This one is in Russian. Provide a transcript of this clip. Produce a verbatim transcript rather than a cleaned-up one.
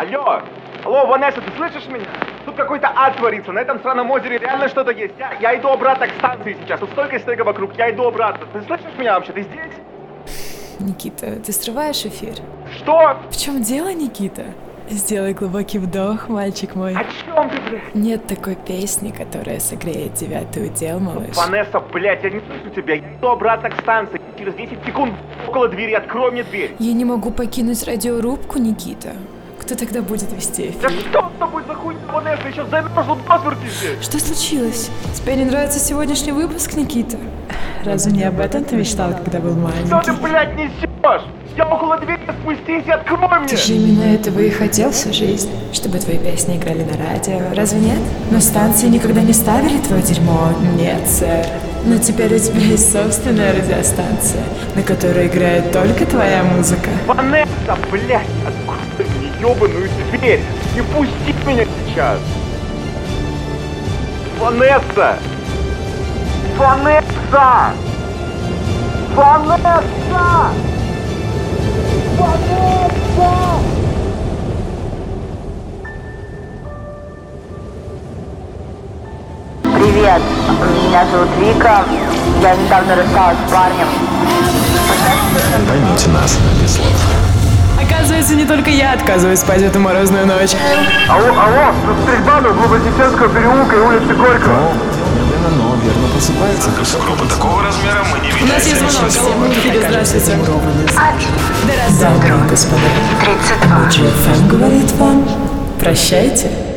Алло! Алло, Ванесса, ты слышишь меня? Тут какой-то ад творится, на этом сраном озере реально что-то есть. Я, я иду обратно к станции сейчас, тут столько снега вокруг, я иду обратно. Ты слышишь меня вообще? Ты здесь? Никита, ты срываешь эфир? Что? В чем дело, Никита? Сделай глубокий вдох, мальчик мой. О чем ты, блядь? Нет такой песни, которая согреет тебя, ты удел, малыш. Ванесса, блядь, я не слышу тебя, я иду обратно к станции. Через десять секунд около двери, открой мне дверь. Я не могу покинуть радиорубку, Никита. Кто тогда будет вести эфир? Да что с тобой за хуйня, Ванесса? Еще замерзла до смерти здесь. Что случилось? Тебе не нравится сегодняшний выпуск, Никита? Разве не об этом ты мечтал, когда был маленький? Что ты, блядь, несешь? Я около двери, спустись и открой мне! Ты же именно этого и хотел всю жизнь, чтобы твои песни играли на радио, разве нет? Но станции никогда не ставили твое дерьмо, нет, сэр. Но теперь у тебя есть собственная радиостанция, на которой играет только твоя музыка. Ванесса, блядь, открой мне ебаную дверь! Не пусти меня сейчас! Ванесса! Ванесса! Ванесса! Ванесса! Привет, меня зовут Вика, я недавно рассталась с парнем. Поймите нас без слов. Оказывается, не только я отказываюсь спать в эту морозную ночь. Алло, алло, тут стрельба на Вознесенского переулка и улицы Горького. Но медленно, но верно просыпается. Группа такого размера мы не видели. У нас есть звонок, все мы в эфире, здравствуйте. Один, Дамы и господа, тридцать два. джи эф эм говорит вам, прощайте.